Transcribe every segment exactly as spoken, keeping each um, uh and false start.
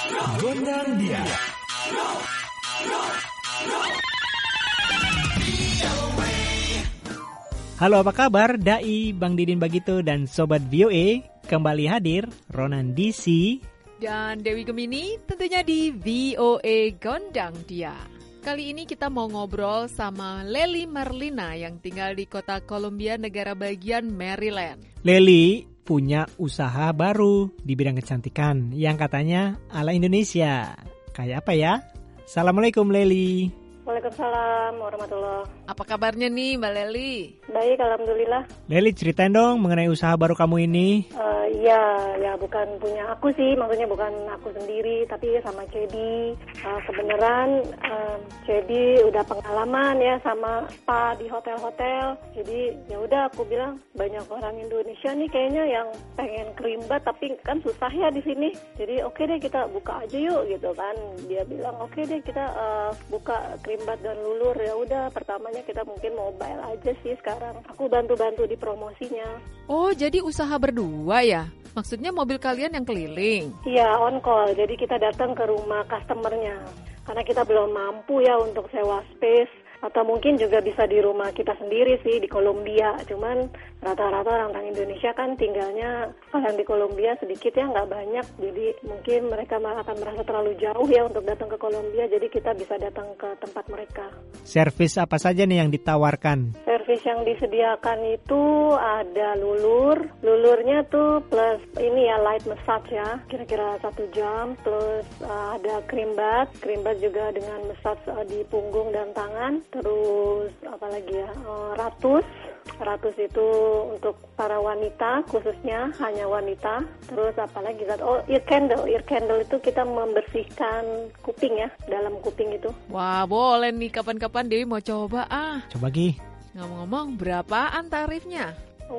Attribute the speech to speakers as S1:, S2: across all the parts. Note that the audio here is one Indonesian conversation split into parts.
S1: Gondang dia.
S2: Halo, apa kabar Dai, Bang Didin Bagito dan Sobat V O A? Kembali hadir Ronan D C
S3: dan Dewi Gemini tentunya di V O A Gondang Dia. Kali ini kita mau ngobrol sama Lely Marlina yang tinggal di kota Columbia, negara bagian Maryland.
S2: Lely punya usaha baru di bidang kecantikan yang katanya ala Indonesia. Kayak apa ya? Assalamualaikum Lely.
S4: Waalaikumsalam warahmatullahi.
S3: Apa kabarnya nih Mbak Lely?
S4: Baik, alhamdulillah.
S2: Lely, ceritain dong mengenai usaha baru kamu ini.
S4: Uh, iya, ya bukan punya aku sih, maksudnya bukan aku sendiri, tapi sama Cedi. Uh, kebenaran uh, Cedi udah pengalaman ya sama spa di hotel-hotel. Jadi ya udah aku bilang banyak orang Indonesia nih kayaknya yang pengen kerimbat, tapi kan susah ya di sini. Jadi oke okay deh kita buka aja yuk gitu kan. Dia bilang oke okay deh kita uh, buka kerimbat dan lulur. Ya udah pertamanya kita mungkin mobile aja sih sekarang. Aku bantu-bantu di promosinya.
S3: Oh, jadi usaha berdua ya? Maksudnya mobil kalian yang keliling?
S4: Iya, on call. Jadi kita datang ke rumah customernya. Karena kita belum mampu ya untuk sewa space. Atau mungkin juga bisa di rumah kita sendiri sih, di Columbia. Cuman rata-rata orang-orang Indonesia kan tinggalnya, kalau yang di Columbia sedikit ya, nggak banyak. Jadi mungkin mereka akan merasa terlalu jauh ya untuk datang ke Columbia. Jadi kita bisa datang ke tempat mereka.
S2: Servis apa saja nih yang ditawarkan?
S4: Servis yang disediakan itu ada lulur. Lulurnya tuh plus ini ya, light massage ya. Kira-kira satu jam. Plus uh, ada cream bath. Cream bath juga dengan massage uh, di punggung dan tangan. Terus apa lagi ya, ratus ratus itu untuk para wanita, khususnya hanya wanita. Terus apa lagi, oh ear candle ear candle itu kita membersihkan kuping ya, dalam kuping itu.
S3: Wah, boleh nih, kapan-kapan Dewi mau coba ah.
S2: Coba Gi.
S3: Ngomong-ngomong, berapaan tarifnya?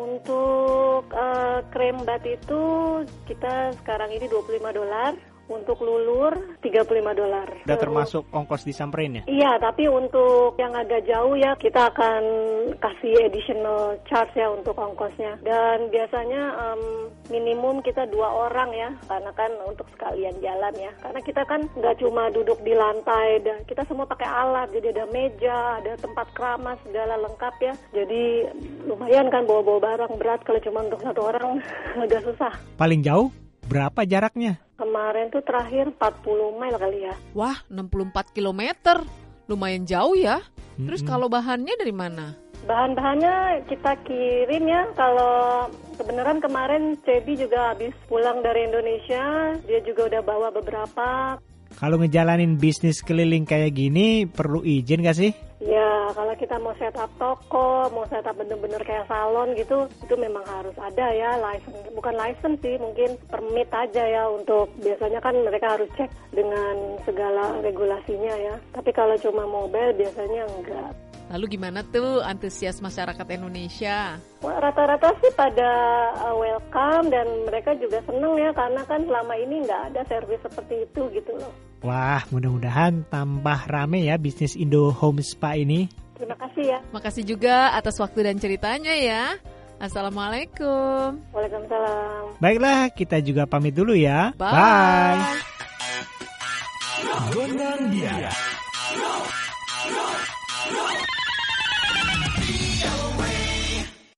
S4: Untuk uh, krim bat itu kita sekarang ini dua puluh lima dolar. Untuk lulur tiga puluh lima dolar.
S2: Udah termasuk ongkos disamperin ya?
S4: Iya, tapi untuk yang agak jauh ya kita akan kasih additional charge ya untuk ongkosnya. Dan biasanya um, minimum kita dua orang ya, karena kan untuk sekalian jalan ya. Karena kita kan nggak cuma duduk di lantai, dan kita semua pakai alat. Jadi ada meja, ada tempat keramas, segala lengkap ya. Jadi lumayan kan bawa-bawa barang berat kalau cuma untuk satu orang agak susah.
S2: Paling jauh berapa jaraknya?
S4: Kemarin tuh terakhir empat puluh mile kali ya.
S3: Wah, enam puluh empat kilometer. Lumayan jauh ya. Terus
S2: Mm-mm.
S3: kalau bahannya dari mana?
S4: Bahan-bahannya kita kirim ya. Kalau kebenaran kemarin Cebi juga habis pulang dari Indonesia. Dia juga udah bawa beberapa.
S2: Kalau ngejalanin bisnis keliling kayak gini perlu izin gak sih?
S4: Ya, kalau kita mau set up toko, mau set up bener-bener kayak salon gitu, itu memang harus ada ya license. Bukan license sih, mungkin permit aja ya untuk, biasanya kan mereka harus cek dengan segala regulasinya ya. Tapi kalau cuma mobile biasanya enggak.
S3: Lalu gimana tuh antusias masyarakat Indonesia?
S4: Wah, rata-rata sih pada uh, welcome dan mereka juga seneng ya, karena kan selama ini nggak ada servis seperti itu gitu loh.
S2: Wah, mudah-mudahan tambah rame ya bisnis Indo Home Spa ini.
S4: Terima kasih ya.
S3: Makasih juga atas waktu dan ceritanya ya. Assalamualaikum.
S4: Waalaikumsalam.
S2: Baiklah, kita juga pamit dulu ya.
S3: Bye.
S2: Bye.
S1: Gondang dia.